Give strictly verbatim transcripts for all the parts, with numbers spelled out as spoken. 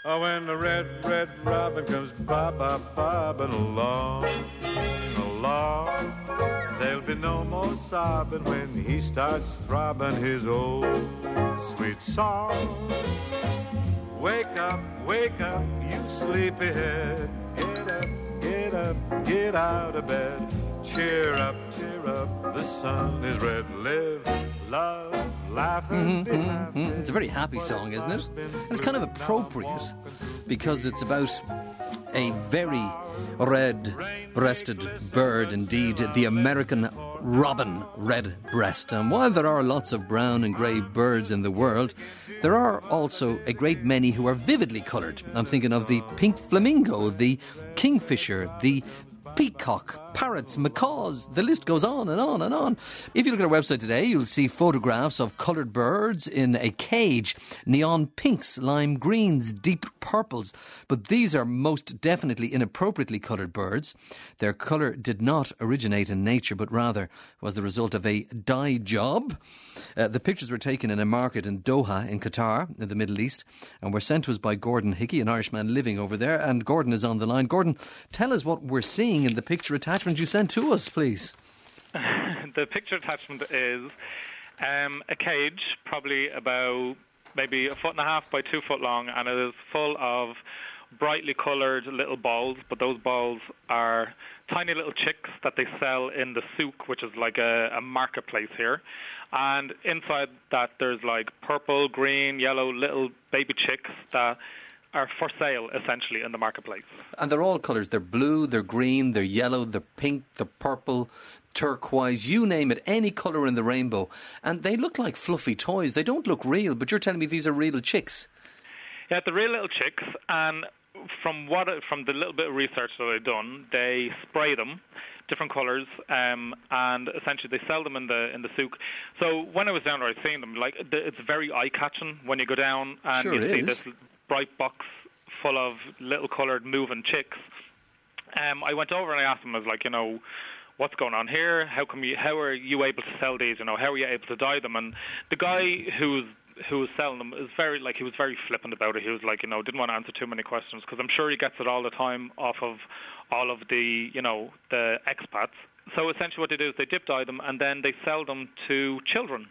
Oh, when the red, red robin comes bob, bob, bobbing along, along, there'll be no more sobbing when he starts throbbing his old sweet song. Wake up, wake up, you sleepyhead. Get up, get up, get out of bed. Cheer up, cheer up, the sun is red. Live, love, laugh and be happy. Mm-hmm. It's a very happy song, isn't it? And it's kind of appropriate because it's about a very red-breasted bird indeed, the American robin redbreast. And while there are lots of brown and grey birds in the world, there are also a great many who are vividly coloured. I'm thinking of the pink flamingo, the kingfisher, the peacock, parrots, macaws. The list goes on and on and on. If you look at our website today, you'll see photographs of coloured birds in a cage. Neon pinks, lime greens, deep purples. But these are most definitely inappropriately coloured birds. Their colour did not originate in nature, but rather was the result of a dye job. Uh, the pictures were taken in a market in Doha in Qatar, in the Middle East, and were sent to us by Gordon Hickey, an Irishman living over there. And Gordon is on the line. Gordon, tell us what we're seeing in the picture attachment you sent to us, please. The picture attachment is um, a cage, probably about maybe a foot and a half by two foot long, and it is full of brightly coloured little balls, but those balls are tiny little chicks that they sell in the souk, which is like a, a marketplace here. And inside that there's like purple, green, yellow little baby chicks that are for sale, essentially, in the marketplace. And they're all colours. They're blue, they're green, they're yellow, they're pink, they're purple, turquoise, you name it, any colour in the rainbow. And they look like fluffy toys. They don't look real, but you're telling me these are real chicks. Yeah, they're real little chicks, and from what from the little bit of research that I've done, they spray them different colours, um, and essentially they sell them in the in the souk. So when I was down there, I seen them. Like it's very eye-catching when you go down and sure you see is. this bright box full of little coloured moving chicks. Um, I went over and I asked them, I was like, you know, what's going on here? How come you? How are you able to sell these? You know, how are you able to dye them? And the guy who's who was selling them is very like he was very flippant about it. He was like, you know, didn't want to answer too many questions because I'm sure he gets it all the time off of all of the, you know, the expats. So essentially, what they do is they dip dye them and then they sell them to children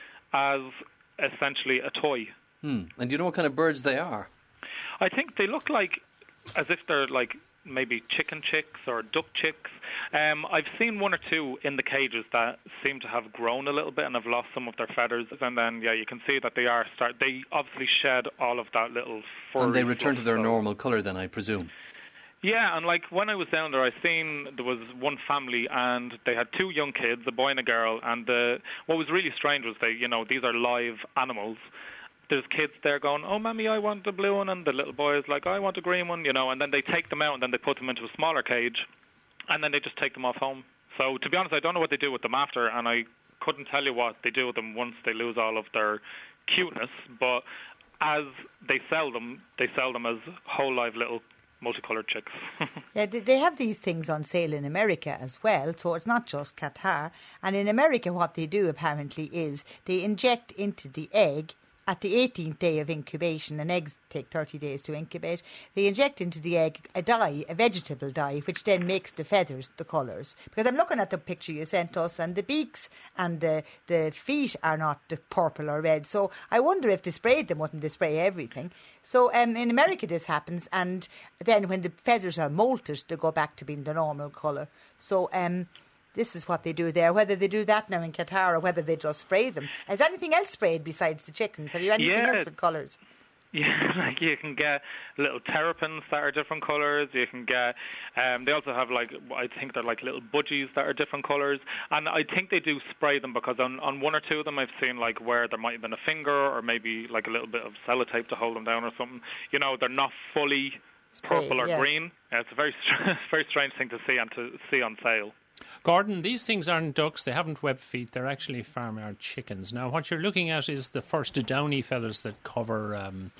as essentially a toy. Hmm. And do you know what kind of birds they are? I think they look like as if they're like maybe chicken chicks or duck chicks. Um, I've seen one or two in the cages that seem to have grown a little bit and have lost some of their feathers. And then, yeah, you can see that they are start. They obviously shed all of that little fur. And they return to their so. normal colour then, I presume. Yeah, and like when I was down there, I seen there was one family and they had two young kids, a boy and a girl. And uh, what was really strange was they, you know, these are live animals. There's kids there going, oh, Mammy, I want a blue one. And the little boy is like, I want a green one, you know. And then they take them out and then they put them into a smaller cage. And then they just take them off home. So, to be honest, I don't know what they do with them after. And I couldn't tell you what they do with them once they lose all of their cuteness. But as they sell them, they sell them as whole live little multicoloured chicks. Yeah, they have these things on sale in America as well, so it's not just Qatar. And in America, what they do apparently is they inject into the egg at the eighteenth day of incubation, and eggs take thirty days to incubate, they inject into the egg a dye, a vegetable dye, which then makes the feathers the colours. Because I'm looking at the picture you sent us, and the beaks and the, the feet are not the purple or red. So I wonder if they sprayed them, wouldn't they spray everything? So um, in America this happens, and then when the feathers are molted, they go back to being the normal colour. So um, this is what they do there. Whether they do that now in Qatar or whether they just spray them. Is anything else sprayed besides the chickens? Have you anything yeah. else with colours? Yeah, like you can get little terrapins that are different colours. You can get, um, they also have like, I think they're like little budgies that are different colours. And I think they do spray them because on, on one or two of them I've seen like where there might have been a finger or maybe like a little bit of sellotape to hold them down or something. You know, they're not fully Sprayed, purple or yeah. green. Uh, it's a very, very strange thing to see and to see on sale. Gordon, these things aren't ducks, they haven't webbed feet, they're actually farmyard chickens. Now, what you're looking at is the first downy feathers that cover um,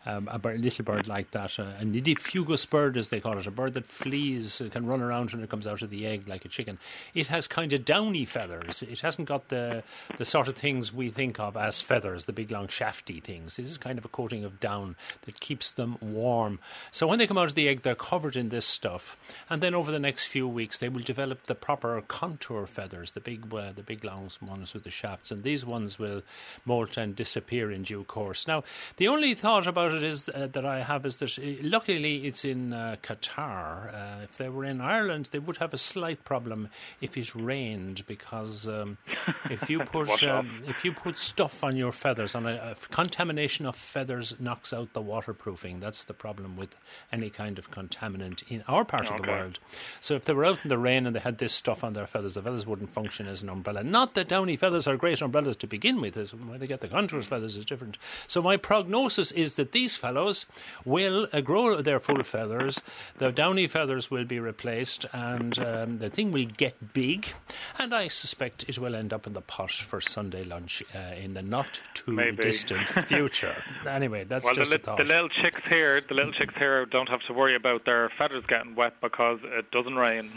um, a bird, little bird like that, uh, a nidifugous bird, as they call it, a bird that flees, uh, can run around when it comes out of the egg like a chicken. It has kind of downy feathers. It hasn't got the the sort of things we think of as feathers, the big long shafty things. This is kind of a coating of down that keeps them warm. So when they come out of the egg, they're covered in this stuff, and then over the next few weeks they will develop the proper contour feathers, the big uh, the big long ones with the shafts, and these ones will molt and disappear in due course. Now, the only thought about it is uh, that I have is that uh, luckily it's in uh, Qatar. Uh, if they were in Ireland, they would have a slight problem if it rained, because um, if you put um, if you put stuff on your feathers, on a, a contamination of feathers knocks out the waterproofing. That's the problem with any kind of contaminant in our part okay. of the world. So if they were out in the rain and they had this stuff on their feathers, the feathers wouldn't function as an umbrella. Not that downy feathers are great umbrellas to begin with. Where they get the contour feathers is different. So my prognosis is that these fellows will uh, grow their full feathers. The downy feathers will be replaced, and um, the thing will get big. And I suspect it will end up in the pot for Sunday lunch uh, in the not too Maybe. distant future. Anyway, that's well, just the, a thought. the little chicks here, the little chicks here don't have to worry about their feathers getting wet because it doesn't rain.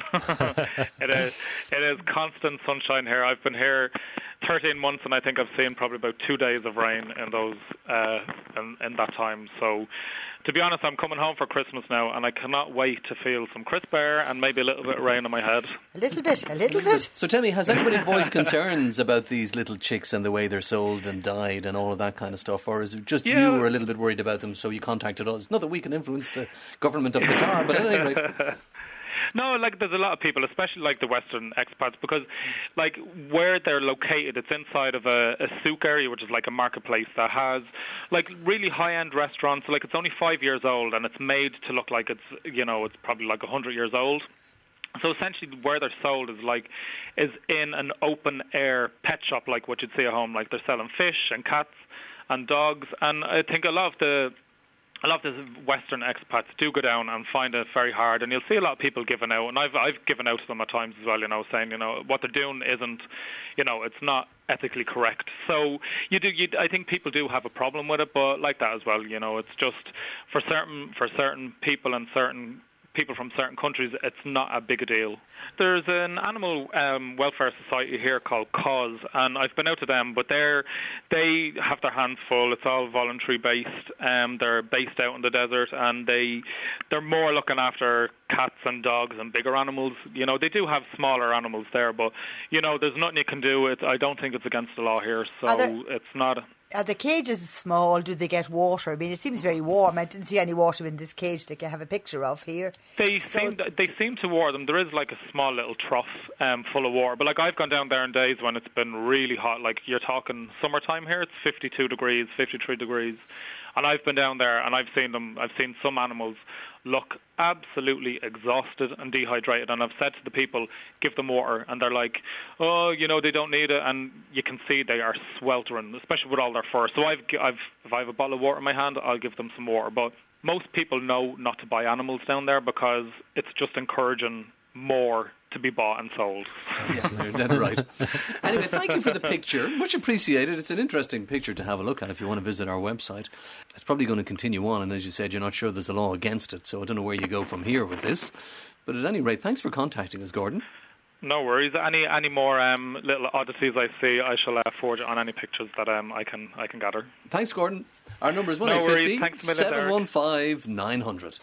it is it is constant sunshine here. I've been here thirteen months, and I think I've seen probably about two days of rain in those uh, in, in that time. So, to be honest, I'm coming home for Christmas now, and I cannot wait to feel some crisp air and maybe a little bit of rain on my head. A little bit, a little bit. So tell me, has anybody voiced concerns about these little chicks and the way they're sold and dyed and all of that kind of stuff, or is it just Yeah. you who are a little bit worried about them, so you contacted us? Not that we can influence the government of Qatar, but at any rate. No, like there's a lot of people, especially like the Western expats, because like where they're located, it's inside of a, a souk area, which is like a marketplace that has like really high-end restaurants. Like it's only five years old, and it's made to look like it's, you know, it's probably like a hundred years old. So essentially where they're sold is like is in an open air pet shop, like what you'd see at home. Like they're selling fish and cats and dogs, and I think a lot of the A lot of the Western expats do go down and find it very hard, and you'll see a lot of people giving out, and I've I've given out to them at times as well, you know, saying, you know, what they're doing isn't, you know, it's not ethically correct. So you do, you, I think people do have a problem with it, but like that as well, you know, it's just for certain for certain people and certain people from certain countries, it's not a big a deal. There's an animal um, welfare society here called Cause, and I've been out to them, but they're they have their hands full. It's all voluntary based. Um, they're based out in the desert, and they they're more looking after cats and dogs and bigger animals. You know, they do have smaller animals there, but you know, there's nothing you can do. It I don't think it's against the law here, so there- it's not. Are the cages small? Do they get water? I mean, it seems very warm. I didn't see any water in this cage that I have a picture of here. They So- seem they seem to water them. There is like a small little trough um, full of water, but like I've gone down there in days when it's been really hot. Like you're talking summertime here, it's fifty-two degrees, fifty-three degrees, and I've been down there and I've seen them. I've seen some animals look absolutely exhausted and dehydrated, and I've said to the people, give them water, and they're like, oh, you know, they don't need it, and you can see they are sweltering, especially with all their fur. So I've, I've, if I have a bottle of water in my hand, I'll give them some water. But most people know not to buy animals down there because it's just encouraging more to be bought and sold. Yeah, you're dead right. Anyway, thank you for the picture. Much appreciated. It's an interesting picture to have a look at if you want to visit our website. It's probably going to continue on, and as you said, you're not sure there's a law against it, so I don't know where you go from here with this. But at any rate, thanks for contacting us, Gordon. No worries. Any any more um, little oddities I see, I shall uh, forward on any pictures that um, I can I can gather. Thanks, Gordon. Our number is one No eight worries. fifty, Thanks a million, seven one five, nine hundred.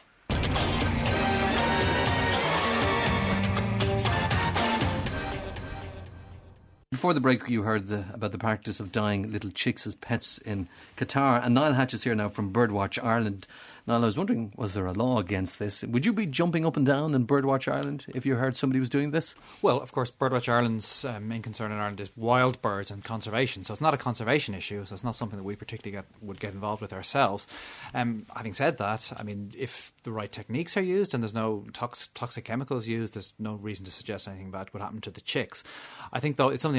Before the break, you heard the, about the practice of dyeing little chicks as pets in Qatar. And Niall Hatch is here now from Birdwatch Ireland. Niall, I was wondering, was there a law against this? Would you be jumping up and down in Birdwatch Ireland if you heard somebody was doing this? Well, of course, Birdwatch Ireland's uh, main concern in Ireland is wild birds and conservation. So it's not a conservation issue. So it's not something that we particularly get, would get involved with ourselves. Um, having said that, I mean, if the right techniques are used and there's no tox- toxic chemicals used, there's no reason to suggest anything bad would happen to the chicks. I think, though, it's something that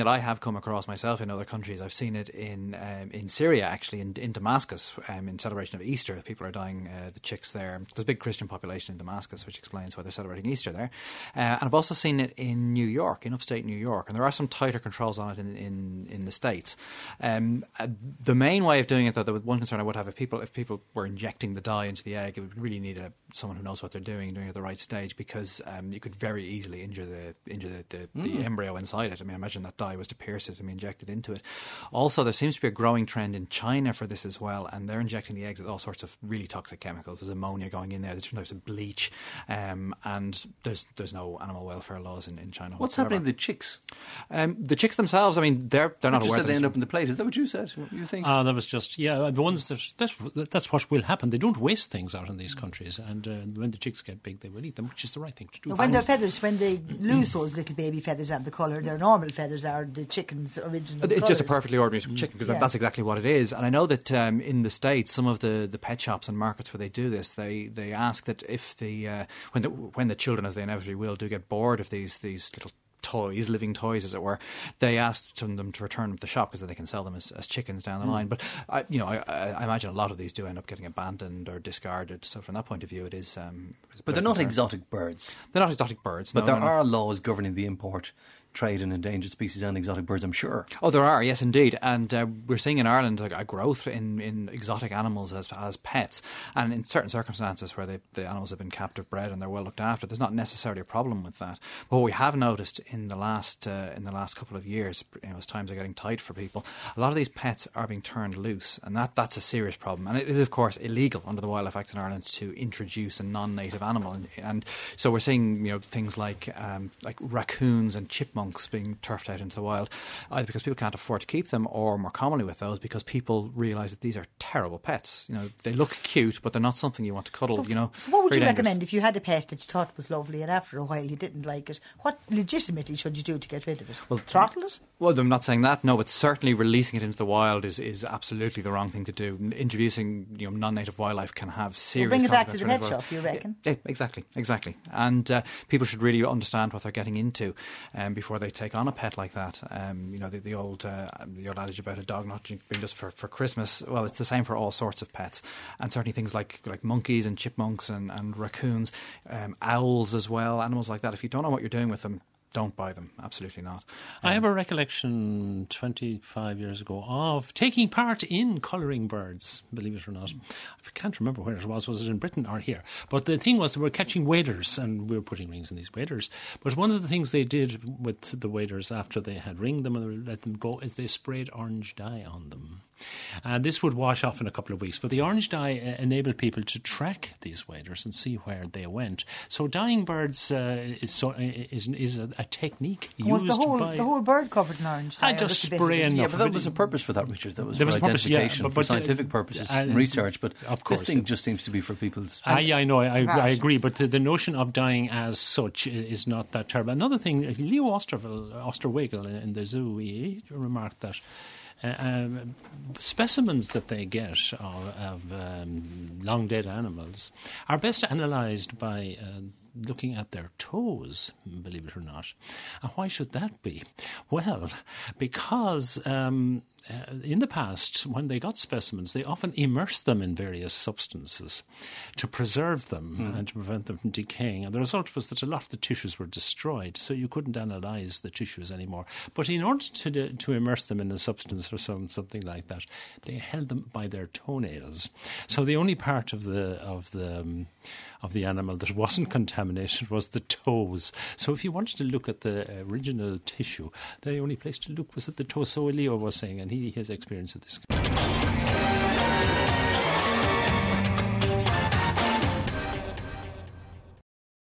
that I have come across myself in other countries. I've seen it in um, in Syria, actually, in, in Damascus, um, in celebration of Easter. People are dying, uh, the chicks there. There's a big Christian population in Damascus, which explains why they're celebrating Easter there. Uh, and I've also seen it in New York, in upstate New York, and there are some tighter controls on it in in, in the States. Um, uh, the main way of doing it, though, the one concern I would have, if people if people were injecting the dye into the egg, it would really need a, someone who knows what they're doing, doing it at the right stage, because um, you could very easily injure the injure the, the, mm. the embryo inside it. I mean, imagine that dye was to pierce it and be injected into it. Also, there seems to be a growing trend in China for this as well, and they're injecting the eggs with all sorts of really toxic chemicals. There's ammonia going in there, there's different types of bleach, um, and there's there's no animal welfare laws in, in China. What's whatsoever. happening to the chicks? Um, the chicks themselves, I mean, they're they're not you aware. Said they end up in the plate. Is that what you said? What you think? Ah, uh, that was just yeah. The ones that that's, that's what will happen. They don't waste things out in these countries, and uh, when the chicks get big, they will eat them, which is the right thing to do. When their feathers, when they lose those little baby feathers and the colour, their normal feathers are the chicken's original It's colours. just a perfectly ordinary chicken, because yeah. that's exactly what it is. And I know that um, in the States, some of the, the pet shops and markets where they do this, they, they ask that if the uh, when the when the children, as they inevitably will, do get bored of these these little toys, living toys, as it were, they asked them to return them to the shop because they can sell them as, as chickens down the mm. line. But I, you know, I, I imagine a lot of these do end up getting abandoned or discarded. So from that point of view, it is. Um, but they're not exotic birds. They're not exotic birds. But no, there no, are no. laws governing the import, trade in endangered species and exotic birds, I'm sure. Oh, there are, yes, indeed. And uh, we're seeing in Ireland a, a growth in, in exotic animals as as pets. And in certain circumstances where they, the animals have been captive bred and they're well looked after, there's not necessarily a problem with that. But what we have noticed in the last uh, in the last couple of years, you know, as times are getting tight for people, a lot of these pets are being turned loose, and that, that's a serious problem. And it is, of course, illegal under the Wildlife Act in Ireland to introduce a non-native animal. And, and so we're seeing, you know, things like um, like raccoons and chipmunks being turfed out into the wild, either because people can't afford to keep them, or more commonly with those because people realise that these are terrible pets. You know, they look cute, but they're not something you want to cuddle. So, you know, so what would you dangerous. recommend if you had a pet that you thought was lovely and after a while you didn't like it? What legitimately should you do to get rid of it? Well, throttle it? Well, I'm not saying that, no, but certainly releasing it into the wild is, is absolutely the wrong thing to do. Introducing, you know, non-native wildlife can have serious well, bring it back to the pet consequences. shop, you reckon? Yeah, exactly, exactly. And uh, people should really understand what they're getting into um, before they take on a pet like that. Um, you know, the, the old uh, the old adage about a dog not being just for, for Christmas, well, it's the same for all sorts of pets. And certainly things like, like monkeys and chipmunks and, and raccoons, um, owls as well, animals like that. If you don't know what you're doing with them, don't buy them. Absolutely not. Um, I have a recollection twenty-five years ago of taking part in colouring birds, believe it or not. I can't remember where it was. Was it in Britain or here? But the thing was, they were catching waders and we were putting rings in these waders. But one of the things they did with the waders after they had ringed them and let them go is they sprayed orange dye on them. And this would wash off in a couple of weeks. But the orange dye uh, enabled people to track these waders and see where they went. So dyeing birds uh, is, so, is, is a, a technique was used the whole, by... the whole bird covered in orange dye? I just spray enough. Yeah, but that was a purpose for that, Richard. That was there for was purpose, identification, yeah, but, but, for scientific uh, purposes, uh, and research. But of course, this thing just seems to be for people's... Ah, yeah, I know, I, I, I Right. agree, but the, the notion of dying as such is not that terrible. Another thing, Leo Osterwell, Osterwegel in the zoo, he remarked that Uh, um, specimens that they get of, of um, long dead animals are best analysed by uh, looking at their toes, believe it or not. And why should that be? Well, because um, uh, in the past, when they got specimens, they often immersed them in various substances to preserve them mm. and to prevent them from decaying. And the result was that a lot of the tissues were destroyed, so you couldn't analyse the tissues anymore. But in order to to immerse them in a substance or some, something like that, they held them by their toenails. So the only part of the of the um, of the animal that wasn't contaminated was the toes. So if you wanted to look at the original tissue, the only place to look was at the toe. So Leo was saying, and he has experience of this.